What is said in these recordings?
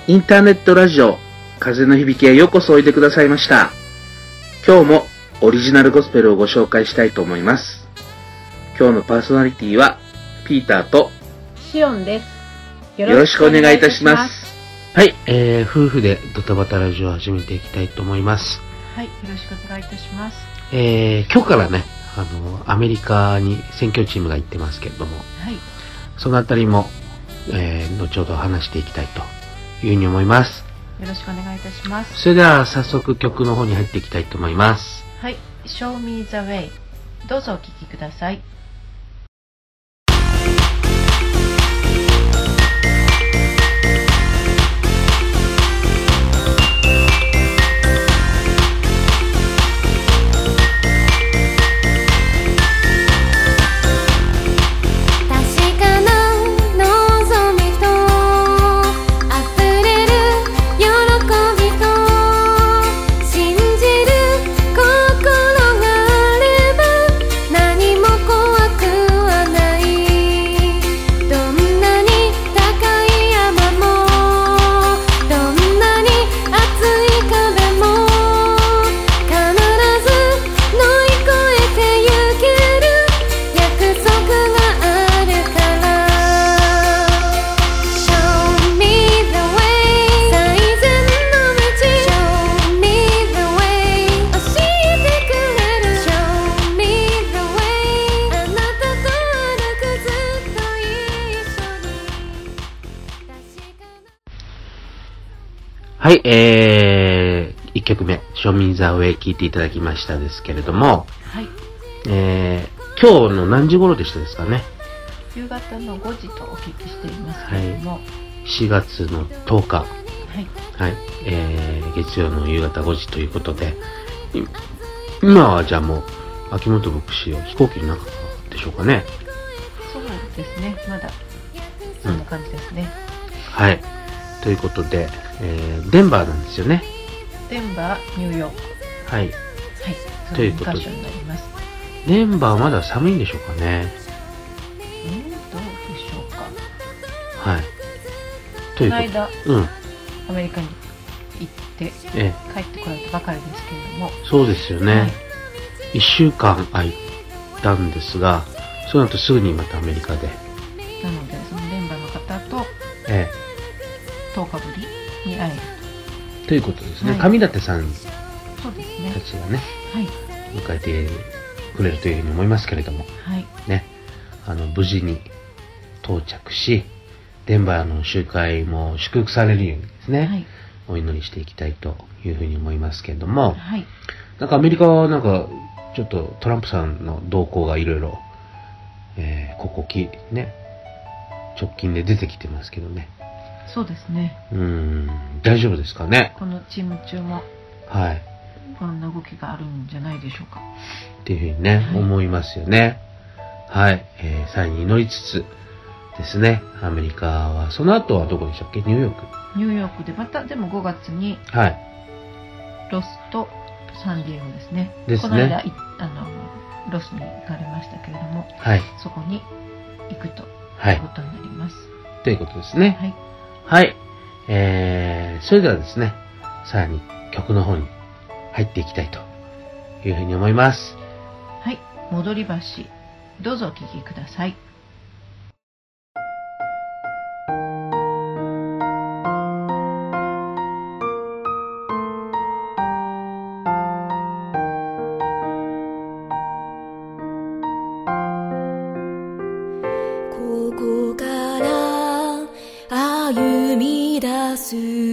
インターネットラジオ風の響きへようこそおいでくださいました。今日もオリジナルゴスペルをご紹介したいと思います。今日のパーソナリティはピーターとシオンです。 よろしくお願いいたします。 はい、夫婦でドタバタラジオを始めていきたいと思います。 はい、よろしくお願いいたします。 今日からね、アメリカに選挙チームが行ってますけれども、 はい、 そのあたりも、後ほど話していきたいというふうに思います。 よろしくお願いいたします。 それでは早速曲の方に入っていきたいと思います。 はい、Show Me the Way、 どうぞお聴きください。 はい、1曲目、Show Me the Way 聴いていただきましたですけれども、 はい、 今日の何時頃でしたですかね。 夕方の5時とお聞きしていますけれども、はい、 4月の10日、 はい、 はい、月曜の夕方5時ということで、今はじゃあもう秋元牧師を飛行機の中でしょうかね。 そうですね、まだそんな感じですね。 はい、ということで、デンバーなんですよね。 デンバー、ニューヨーク、 はい、はい、 ということで2カ所になります。 デンバーまだ寒いんでしょうかね。 どうでしょうか。 はい。ということで、 この間、アメリカに行って帰ってこられたばかりですけれども、 そうですよね。 はい、 1週間空いたんですが、その後すぐにまたアメリカで。 なのでそのデンバーの方と10日ぶりに会えるということですね。 はい、 上舘さんそうですね、 たちがね、 はい、 迎えてくれるというふうに思いますけれども、 はい、 ね、無事に到着し、デンバーの集会も祝福されるようにですね、はい、お祈りしていきたいというふうに思いますけれども、 はい、 なんかアメリカはなんかちょっとトランプさんの動向がいろいろ、ここね、直近で出てきてますけどね。 そうですね。 大丈夫ですかね。 このチーム中も、 はい。 こんな動きがあるんじゃないでしょうか。 っていうふうにね、はい、思いますよね。はい。さらに祈りつつですね、アメリカは、その後はどこでしたっけ？ニューヨーク。 ニューヨークで、またでも5月に、 はい。 ロスとサンディエゴですね。 ですね。 この間、ロスに行かれましたけれども、 はい。 そこに行くとはい。 いうことになります。 ということですね。 はい。 はい。それではですね、さらに曲の方に入っていきたいというふうに思います。 はい。戻り橋、どうぞお聴きください。 ここから歩み出す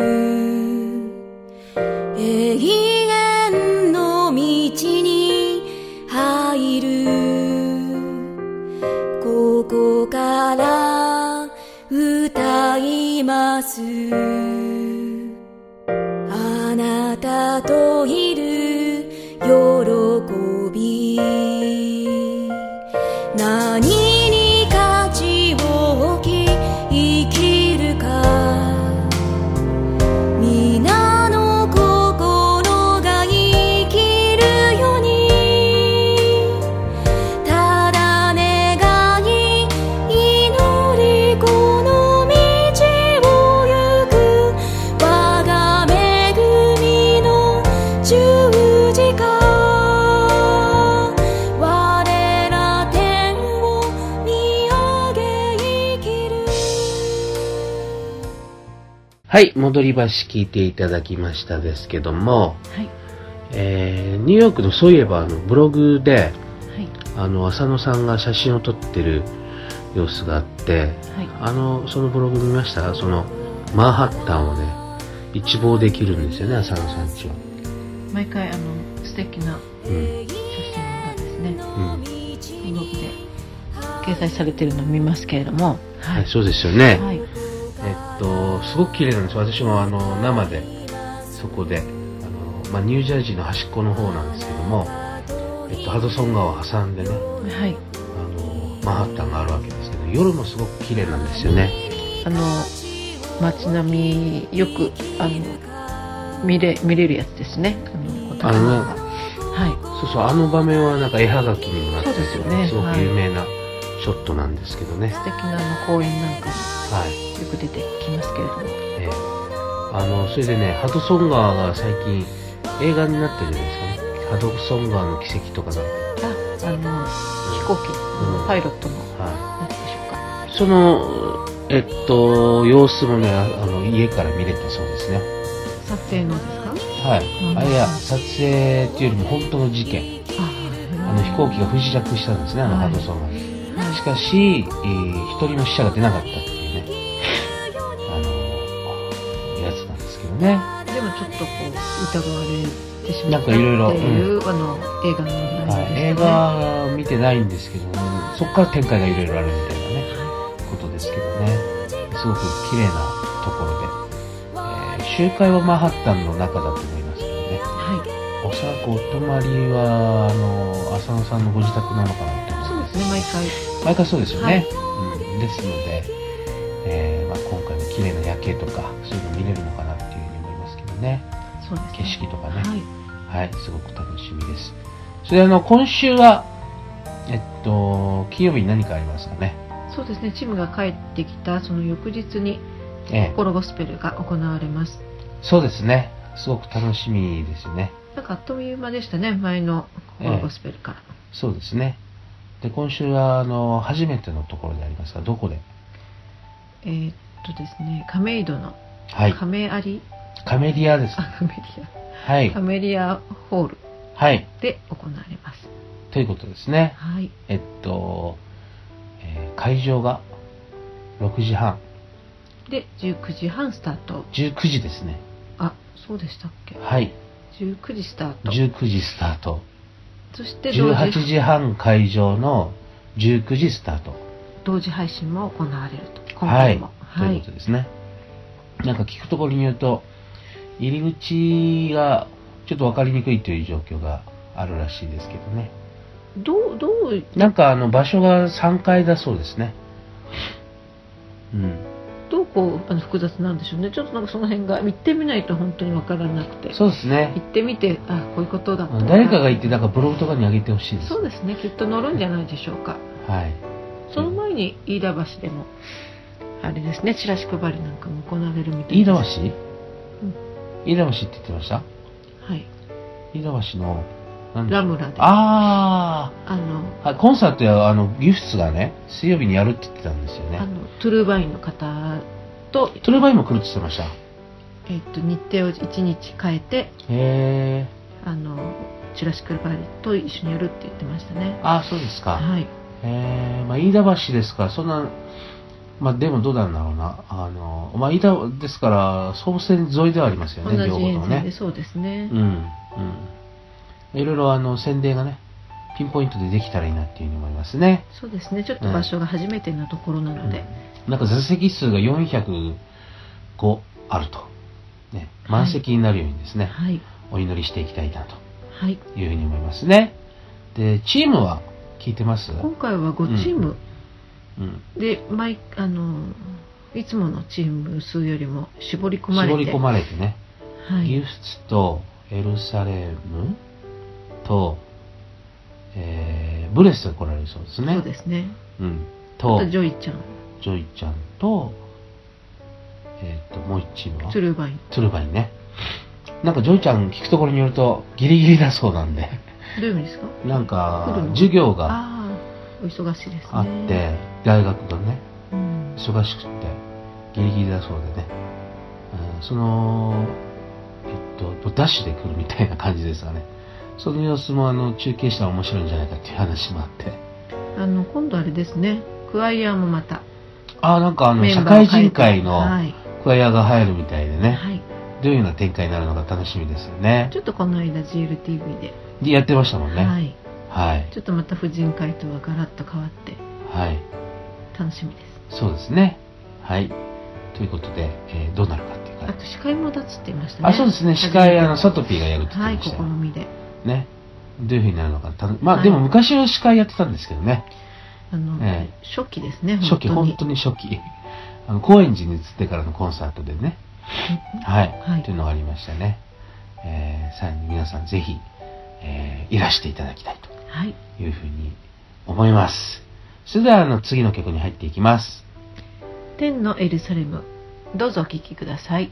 永遠の道に入る。ここから歌います。あなたといる喜び。何に価値を置き生きるか。皆の心が生きるように。ただ願い祈りこの道を行く。 はい、戻り橋聞いていただきましたですけども、 はい。 ニューヨークのそういえばブログで、 はい。 浅野さんが写真を撮ってる様子があって、 はい。 そのブログ見ました？そのマンハッタンをね、一望できるんですよね、浅野さんちは。 毎回素敵な写真がですね、ブログで掲載されてるのを見ますけれども、 はい、そうですよね。 はい。 すごく綺麗なんです。私も生でそこでニュージャージーの端っこの方なんですけども、ハドソン川を挟んでね、 はい。 マンハッタンがあるわけですけど、夜もすごく綺麗なんですよね。 街並みよく見れるやつですね。はい。 そうそう、場面はなんか絵はがきにもなってて、 そうですよね。 すごく有名なショットなんですけどね。 素敵な公園なんかによく出てきますけれども。 それでね、ハドソン川が最近映画になってるじゃないですかね。ハドソン川の奇跡とかなんて。 飛行機のパイロットのやつでしょうか。 その様子もね、家から見れたそうですね。 撮影のですか？ はい。いや、撮影っていうよりも本当の事件。飛行機が不時着したんですね、ハドソン川に。しかし、一人も死者が出なかったっていうね、やつなんですけどね。 でもちょっと疑われてしまったなんかいろいろっていう、映画の内容ですね。 映画見てないんですけどね、そこから展開がいろいろあるみたいなね、ことですけどね。すごく綺麗なところで、集会はマンハッタンの中だと思いますけどね。おそらくお泊まりは浅野さんのご自宅なのかなって思います。 そうですね、 毎回そうですよね。ですので、今回の綺麗な夜景とかそういうの見れるのかなっていうふうに思いますけどね。 そうですね。 景色とかね。はい、すごく楽しみです。それで今週は金曜日に何かありますかね。 そうですね、チームが帰ってきたその翌日に心ゴスペルが行われます。 そうですね、すごく楽しみですよね。 なんかあっという間でしたね、前の心ゴスペルから。 そうですね。で、今週は初めてのところでありますが、どこで？ ですね、亀戸のカメリアです。 はい。 カメリアホールで行われます。 ということですね。 はい。 会場が6時半。 で、19時半スタート。 19時ですね。 あ、そうでしたっけ？ はい。 19時スタート。 19時スタート。 そして 18時半会場の19時スタート。 同時配信も行われると。今回も。 ということですね。なんか聞くところによると、入り口がちょっと分かりにくいという状況があるらしいですけどね。なんか場所が3階だそうですね。 どう複雑なんでしょうね。ちょっとなんかその辺が行ってみないと本当に分からなくて。 そうですね。 行ってみて、あ、こういうことだった。 誰かが行ってなんかブログとかに上げてほしいです。 そうですね。きっと載るんじゃないでしょうか。 はい。 その前に飯田橋でもあれですね、チラシ配りなんかも行われるみたいです。 飯田橋？飯田橋って言ってました？ はい。 飯田橋のラムラで。 コンサートやギフスがね、水曜日にやるって言ってたんですよね。 トゥルーバインの方と。 トゥルーバインも来るって言ってました。 日程を1日変えて、チラシ配りと一緒にやるって言ってましたね。 あ、そうですか。 はい。 飯田橋ですから、そんな、でもどうなんだろうな。飯田ですから、総武線沿いではありますよね、 両方ともね。そうですね。 いろいろ宣伝がね、ピンポイントでできたらいいなっていうふうに思いますね。 そうですね。ちょっと場所が初めてのところなので。 なんか座席数が405あると。ね、満席になるようにですね、お祈りしていきたいなというふうに思いますね。で、チームは聞いてます？ 今回は5チーム。で、いつものチーム数よりも絞り込まれてね。ギフスとエルサレムと、ブレスが来られるそうですね。 そうですね。 と、 あとジョイちゃんと、もう1チームはトゥルーバインね。なんかジョイちゃん聞くところによるとギリギリだそうなんで。 どういう意味ですか？ なんか授業がお忙しいですね。 あって大学がね、忙しくてギリギリだそうでね、 その、ダッシュで来るみたいな感じですかね。その様子も中継したら面白いんじゃないかっていう話もあって。 今度あれですね、クワイヤーもまた。 なんか社会人会のクワイヤーが入るみたいでね。はい。どういうような展開になるのか楽しみですよね。 ちょっとこの間 GLTV でやってましたもんね。 はい。 はい。 ちょっとまた婦人会とはガラッと変わって。 はい。 楽しみです。 そうですね。はい。ということで、どうなるかっていうか。 あと司会も立つって言いましたね。 そうですね。司会、サトピーがやるって言ってましたよ。 はい、試みで。 ね。どういうふうになるのか。でも昔は司会やってたんですけどね。 初期ですね、 本当に初期。高円寺に移ってからのコンサートでね。はい。というのがありましたね。さらに皆さんぜひ、いらしていただきたいというふうに思います。それでは次の曲に入っていきます。 天のエルサレム、どうぞお聴きください。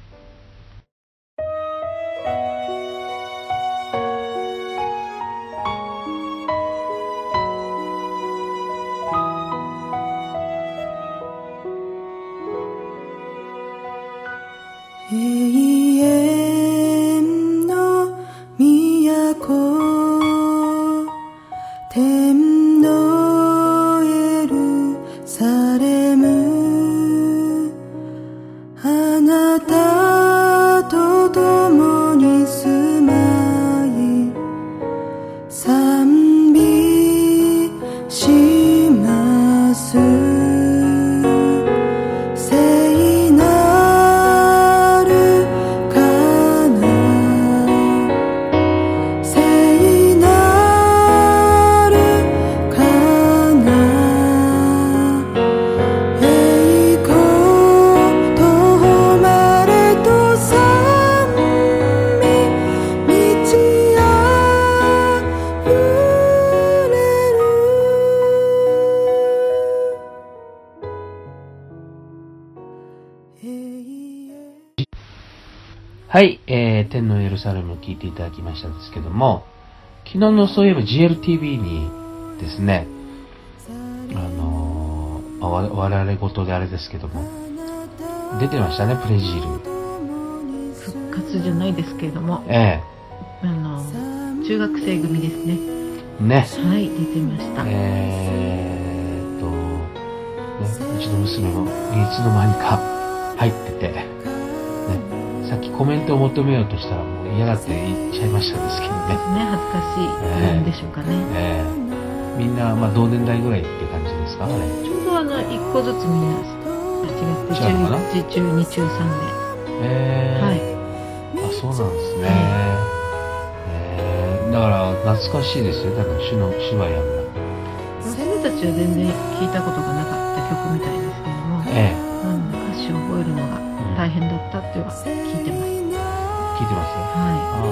永遠の都、天のエルサレム、あなたと共に住まい賛美します。 はい、天のエルサレムを聞いていただきましたんですけども、昨日のそういえば GLTV にですね、我々事であれですけども、出てましたね、プレジール。 復活じゃないですけれども、中学生組ですね。 ね。 はい、出てました。 うちの娘もいつの間にか入ってて、ね、さっきコメントを求めようとしたらもう嫌がって言っちゃいましたんですけどね。 恥ずかしいんでしょうかね。 みんな同年代ぐらいって感じですかね。 ちょうど1個ずつみんな違って中1、中2、中3で。はい。 そうなんですね。だから懐かしいですよ。だから手話やるな。 娘たちは全然聞いたことがなかった曲みたいですけども、歌詞を覚えるのが大変だったっては聞いてます。聞いてます？ はい。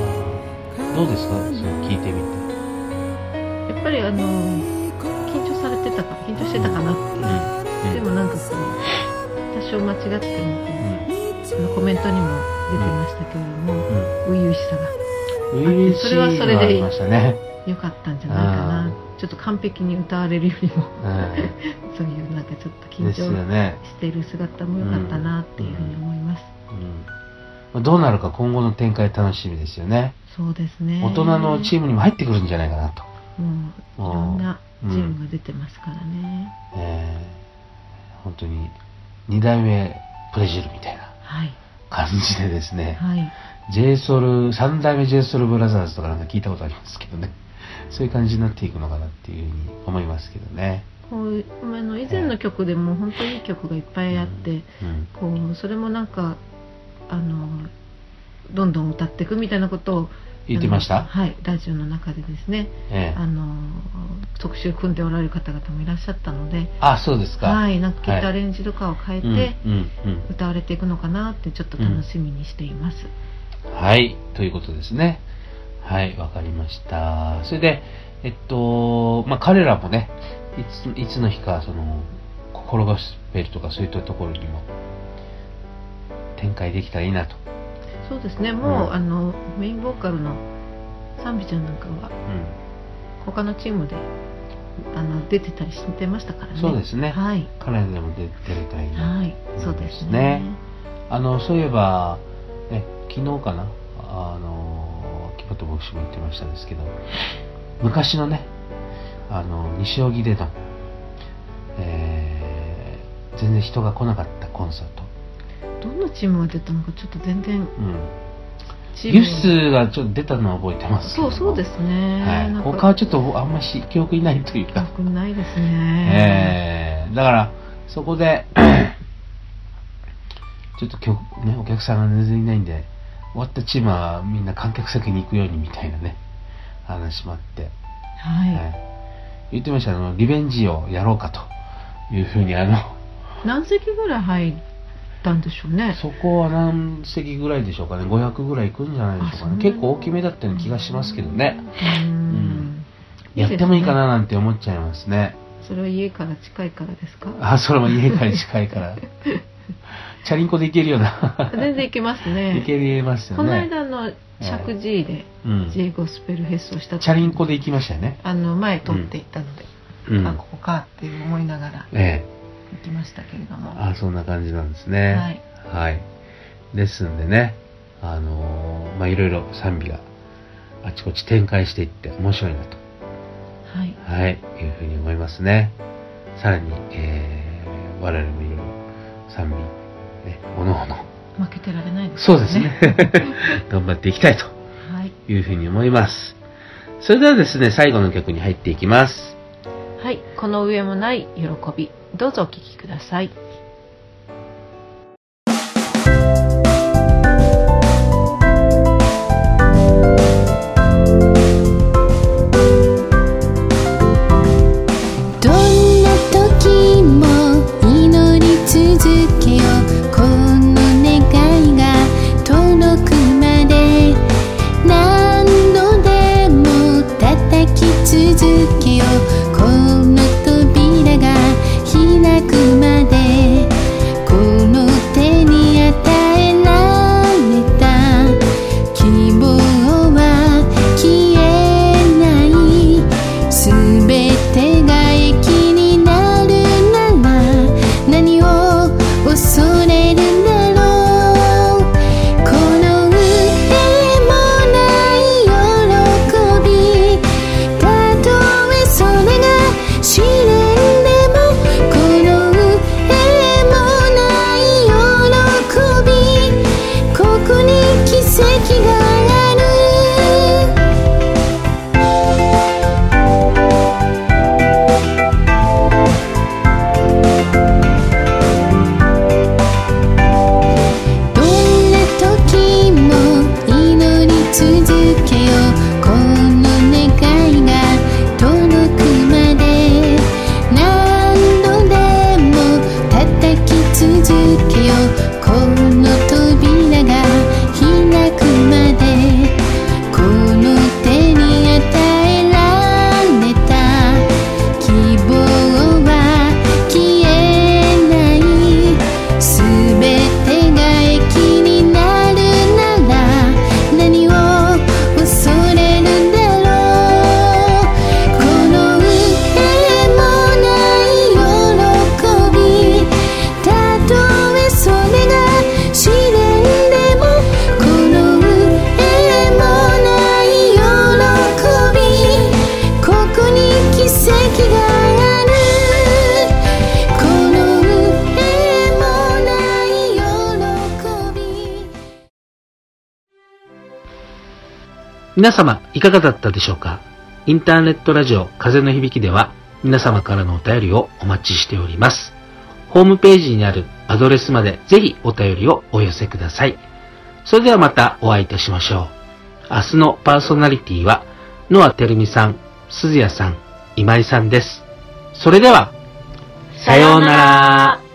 どうですか？それ聞いてみて。 やっぱり緊張してたかなっていう。でもなんかこう多少間違ってもコメントにも出てましたけれども、初々しさが。それはそれで良かったんじゃないかな。ちょっと完璧に歌われるよりもそういうなんかちょっと緊張している姿も良かったなっていうふうに思います。 どうなるか今後の展開楽しみですよね。 そうですね。 大人のチームにも入ってくるんじゃないかなと。 いろんなチームが出てますからね。 本当に2代目プレジルみたいな感じでですね。3代目 JSOUL ブラザーズとかなんか聞いたことありますけどね。そういう感じになっていくのかなっていうふうに思いますけどね。 以前の曲でも本当にいい曲がいっぱいあって、それもなんかどんどん歌っていくみたいなことを言ってました。 はい、ラジオの中でですね、特集組んでおられる方々もいらっしゃったので、 そうですか。 はい、なんかギターアレンジとかを変えて歌われていくのかなってちょっと楽しみにしています。 はい、ということですね。はい、わかりました。それで、彼らもね、いつの日か、心ゴスペルとかそういったところにも展開できたらいいなと。 そうですね、もう、メインボーカルの賛美ちゃんなんかは、他のチームで出てたりしてましたからね。 そうですね。 はい。 彼らでも出れたらいいな。 はい、そうですね。 そういえば、ね、昨日かな、木本牧師も言ってましたですけど、昔のね、西荻での、全然人が来なかったコンサート。 どんなチームが出たのかちょっと全然、 ユースがちょっと出たのは覚えてますけど、 そうですね、 はい、他はちょっとあんまし記憶にないというか、 記憶にないですね、 だからそこでちょっと今日ね、お客さんが全然いないんで、終わったチームはみんな観客席に行くようにみたいなね、話もあって、言ってました。リベンジをやろうかというふうに何席ぐらい入ったんでしょうね。 そこは何席ぐらいでしょうかね。500ぐらい行くんじゃないでしょうかね。結構大きめだったような気がしますけどね。やってもいいかななんて思っちゃいますね。 それは家から近いからですか？ それも家から近いからチャリンコで行けるような全然行けますね。 行けますよね。 この間石神井で J ゴスペルフェスをした時、 チャリンコで行きましたよね。 前撮って行ったので、ここかって思いながら行きましたけれども、 そんな感じなんですね。はい、ですんでね、いろいろ賛美があちこち展開していって面白いなと、いうふうに思いますね。さらに、我々もいろいろ賛美ね、おのおの負けてられないですね。 そうですね頑張っていきたいというふうに思います。それではですね、最後の曲に入っていきます。 はい、この上もない喜び、どうぞお聴きください。 どんな時も祈り続けよう、この願いが届くまで何度でも叩き続けよう、この扉が開くまでこの手に与えられた希望は消えない、すべてが益になるなら何を恐れるんだろう、この上もない喜び、たとえそれが試練でも、この上もない喜び、ここに奇跡がある。どんな時も祈り続けよう、この願いが届くまで何度でも叩き続けよう、この扉が開くまでこの手に与えられた希望は消えない、すべてが益になるなら何を恐れるんだろう、この上もない喜び、たとえそれが試練でも、この上もない喜び、ここに奇跡がある、この上もない喜び。 皆様いかがだったでしょうか。インターネットラジオ風の響きでは皆様からのお便りをお待ちしております。ホームページにあるアドレスまでぜひお便りをお寄せください。それではまたお会いいたしましょう。明日のパーソナリティはノアてるみさん、鈴谷さん、今井さんです。それでは、さようなら。